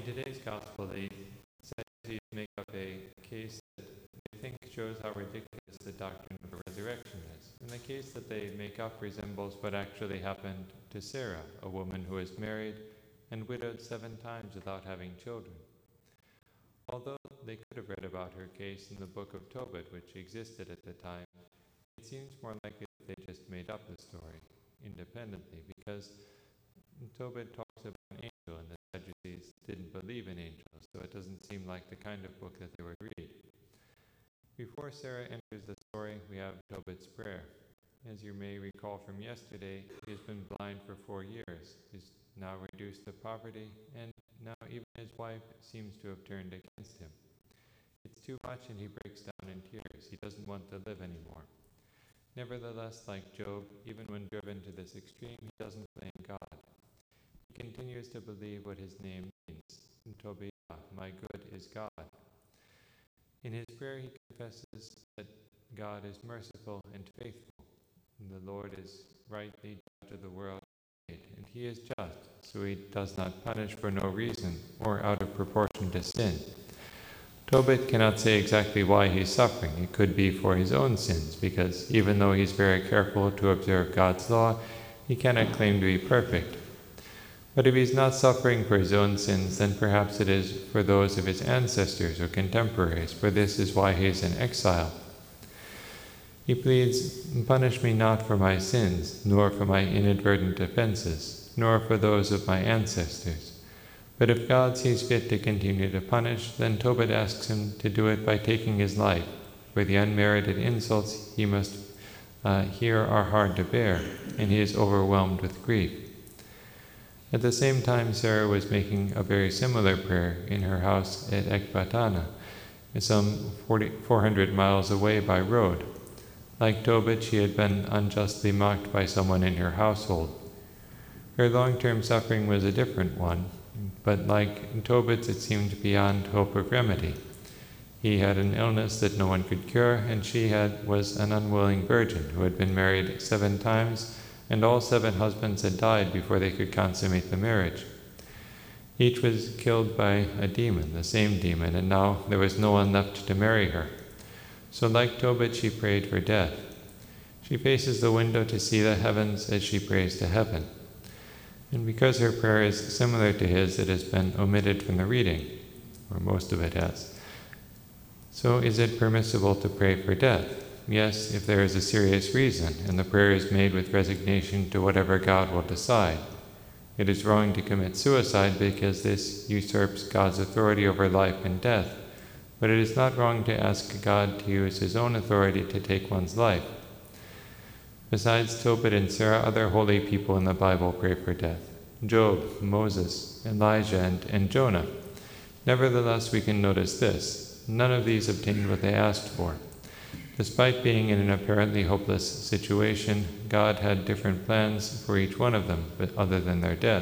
today's gospel, the Sadducees make up a case that they think shows how ridiculous the doctrine of a resurrection is. And the case that they make up resembles what actually happened to Sarah, a woman who was married and widowed 7 times without having children. Although they could have read about her case in the book of Tobit, which existed at the time, it seems more likely that they just made up the story independently, because Tobit talks about an angel and the Sadducees didn't believe in angels, so it doesn't seem like the kind of book that they would read. Before Sarah enters the story, we have Tobit's prayer. As you may recall from yesterday, he has been blind for 4 years. He's now reduced to poverty, and now even his wife seems to have turned against him. It's too much, and he breaks down in tears. He doesn't want to live anymore. Nevertheless, like Job, even when driven to this extreme, he doesn't blame God. He continues to believe what his name means. Tobiah, my good is God. In his prayer, he confesses that God is merciful and faithful, and the Lord is rightly judge of the world, and he is just, so he does not punish for no reason or out of proportion to sin. Tobit cannot say exactly why he's suffering. It could be for his own sins, because even though he's very careful to observe God's law, he cannot claim to be perfect. But if he's not suffering for his own sins, then perhaps it is for those of his ancestors or contemporaries, for this is why he is in exile. He pleads, "Punish me not for my sins, nor for my inadvertent offenses, nor for those of my ancestors." But if God sees fit to continue to punish, then Tobit asks him to do it by taking his life, for the unmerited insults he must hear are hard to bear, and he is overwhelmed with grief. At the same time, Sarah was making a very similar prayer in her house at Ecbatana, some 400 miles away by road. Like Tobit, she had been unjustly mocked by someone in her household. Her long-term suffering was a different one, but like Tobit's, it seemed beyond hope of remedy. He had an illness that no one could cure, and she was an unwilling virgin who had been married 7 times, and all 7 husbands had died before they could consummate the marriage. Each was killed by a demon, the same demon, and now there was no one left to marry her. So like Tobit, she prayed for death. She faces the window to see the heavens as she prays to heaven. And because her prayer is similar to his, it has been omitted from the reading, or most of it has. So is it permissible to pray for death? Yes, if there is a serious reason, and the prayer is made with resignation to whatever God will decide. It is wrong to commit suicide because this usurps God's authority over life and death, but it is not wrong to ask God to use his own authority to take one's life. Besides Tobit and Sarah, other holy people in the Bible pray for death: Job, Moses, Elijah, and Jonah. Nevertheless, we can notice this: none of these obtained what they asked for. Despite being in an apparently hopeless situation, God had different plans for each one of them, but other than their death.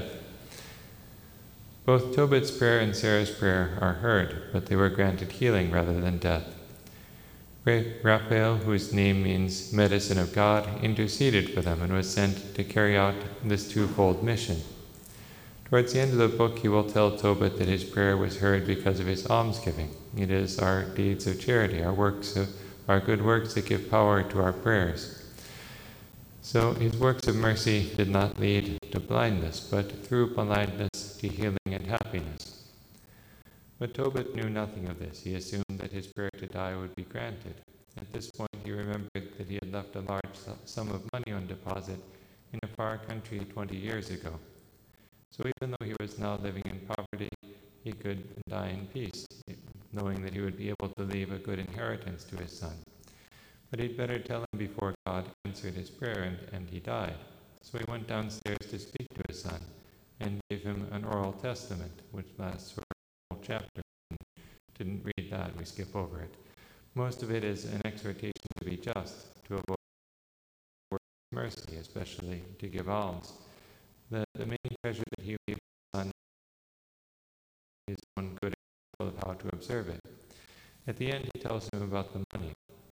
Both Tobit's prayer and Sarah's prayer are heard, but they were granted healing rather than death. Raphael, whose name means medicine of God, interceded for them and was sent to carry out this twofold mission. Towards the end of the book, he will tell Tobit that his prayer was heard because of his almsgiving. It is our deeds of charity, our good works that give power to our prayers. So his works of mercy did not lead to blindness, but through blindness to healing and happiness. But Tobit knew nothing of this. He assumed that his prayer to die would be granted. At this point, he remembered that he had left a large sum of money on deposit in a far country 20 years ago. So even though he was now living in poverty, he could die in peace, knowing that he would be able to leave a good inheritance to his son. But he'd better tell him before God answered his prayer, and he died. So he went downstairs to speak to his son and gave him an oral testament, which lasts for a whole chapter. Didn't read that, we skip over it. Most of it is an exhortation to be just, to avoid mercy, especially to give alms. The main treasure that he leaves his son is his own good example of how to observe it. At the end, he tells him about the money.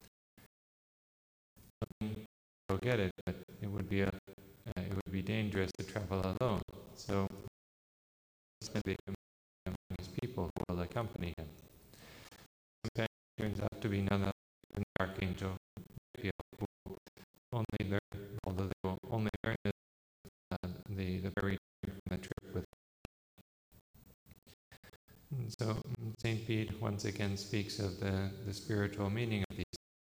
Go get it, but it would be dangerous to travel alone. So he spent the money people who will accompany him. Companion turns out to be none other than the Archangel Raphael, who will only learn, although they will only learn the very from the trip with. And so St. Bede once again speaks of the spiritual meaning of these.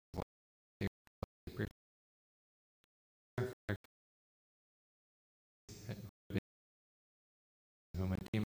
Whom a demon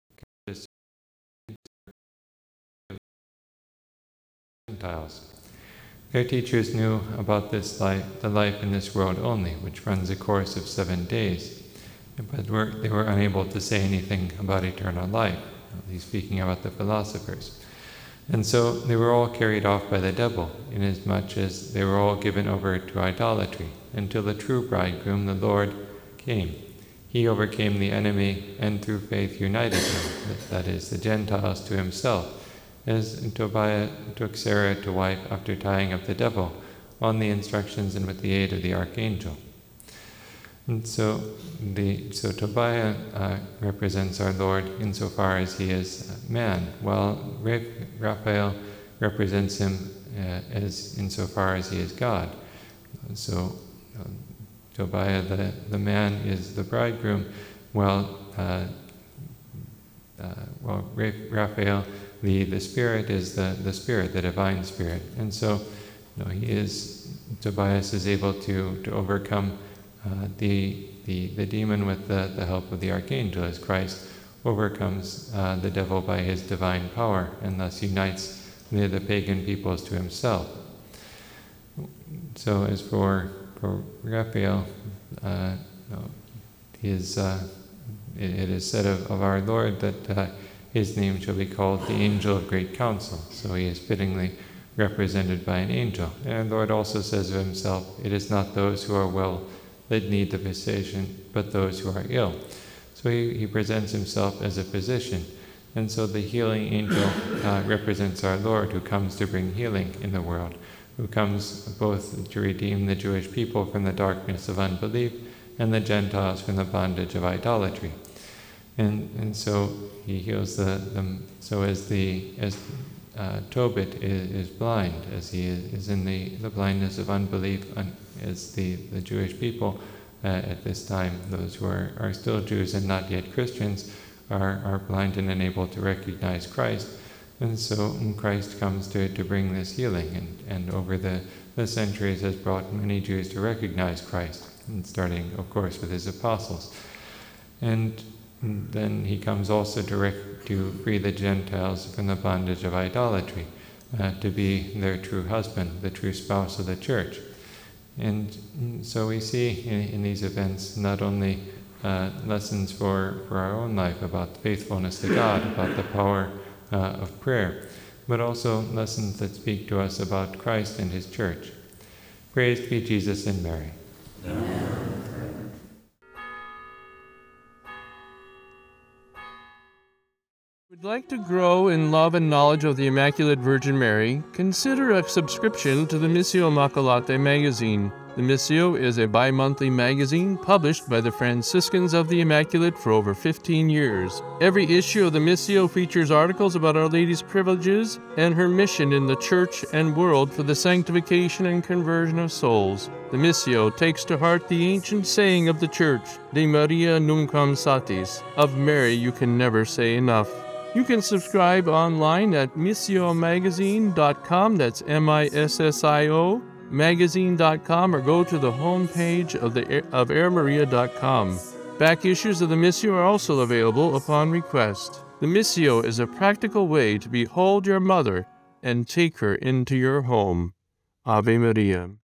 Gentiles. Their teachers knew about this life, the life in this world only, which runs a course of 7 days, but they were unable to say anything about eternal life. He's speaking about the philosophers. And so they were all carried off by the devil, inasmuch as they were all given over to idolatry, until the true bridegroom, the Lord, came. He overcame the enemy and through faith united them, that is, the Gentiles, to himself, as Tobiah took Sarah to wife after tying up the devil, on the instructions and with the aid of the archangel. And so Tobiah represents our Lord insofar as he is man, while Raphael represents him as insofar as he is God. So Tobiah, the man, is the bridegroom, while Raphael, the spirit, is the spirit, the divine spirit. And so Tobias is able to overcome the demon with the help of the archangel, as Christ overcomes the devil by his divine power and thus unites the pagan peoples to himself. So as for Raphael, it is said of our Lord that his name shall be called the Angel of Great Counsel. So he is fittingly represented by an angel. And our Lord also says of himself, "It is not those who are well that need the physician, but those who are ill." So he presents himself as a physician. And so the healing angel represents our Lord, who comes to bring healing in the world, who comes both to redeem the Jewish people from the darkness of unbelief and the Gentiles from the bondage of idolatry. And so he heals so as Tobit is blind, as he is in the blindness of unbelief, as the Jewish people at this time, those who are still Jews and not yet Christians, are blind and unable to recognize Christ. And so Christ comes to bring this healing, and over the centuries has brought many Jews to recognize Christ, and starting, of course, with his apostles. And then he comes also to free the Gentiles from the bondage of idolatry, to be their true husband, the true spouse of the church. And so we see in these events not only lessons for our own life about faithfulness to God, about the power of prayer, but also lessons that speak to us about Christ and his church. Praised be Jesus and Mary. Amen. Would like to grow in love and knowledge of the Immaculate Virgin Mary? Consider a subscription to the Missio Immaculate magazine. The Missio is a bi-monthly magazine published by the Franciscans of the Immaculate for over 15 years. Every issue of the Missio features articles about Our Lady's privileges and her mission in the Church and world for the sanctification and conversion of souls. The Missio takes to heart the ancient saying of the Church, De Maria Nunquam Satis, of Mary you can never say enough. You can subscribe online at missiomagazine.com, that's MISSIO, magazine.com, or go to the homepage of AirMaria.com. Back issues of the Missio are also available upon request. The Missio is a practical way to behold your mother and take her into your home. Ave Maria.